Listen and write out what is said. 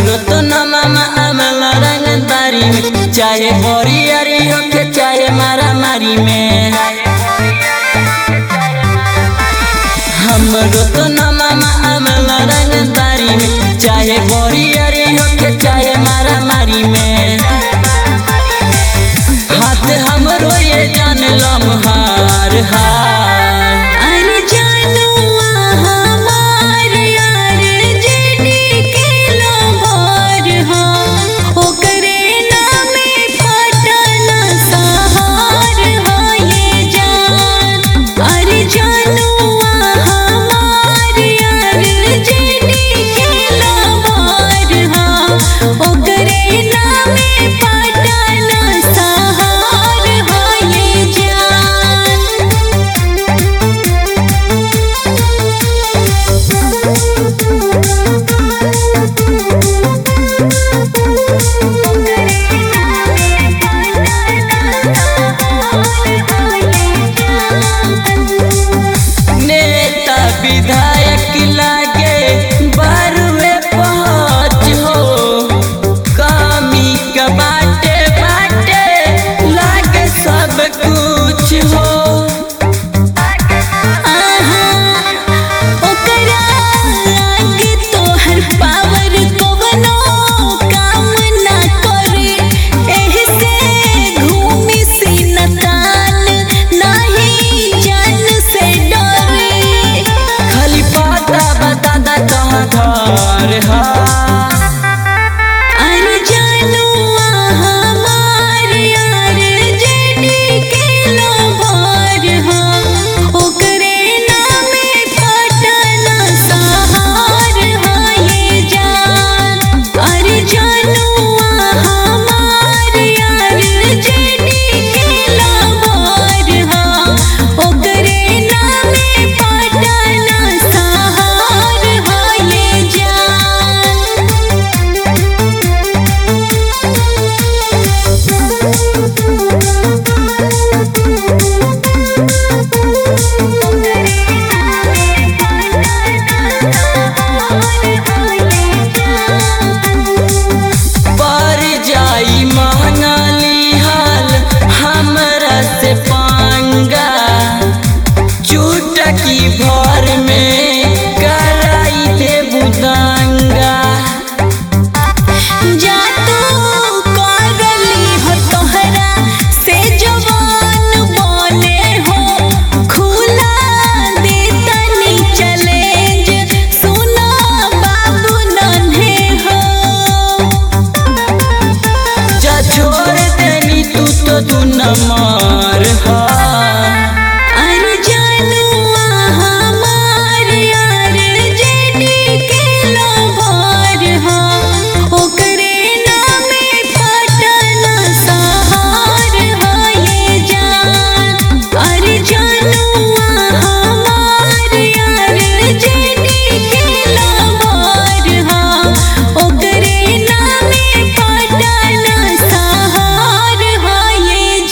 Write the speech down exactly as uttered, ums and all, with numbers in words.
हमरो तो न मामा आमला रंगदारी में, चाहे बोरियारी होके चाहे मारा मारी में। हमरो तो न मामा आमला रंगदारी में, चाहे बोरियारी होके चाहे मारा मारी में। हाथ हमरो ये जान लम्हार हार। विधायक लागे बारवे पहुँच हो, कमी का बाटे बाटे लागे सब कुछ हो। घर हा की भर में कराई दे बुदांगा। जा तू करली हो तोहरा से जवान बोले हो, खुला दे तनी चैलेंज सुना बाबू नन्हे हो। जा छोड़ देनी तू तो दू नंबर हो।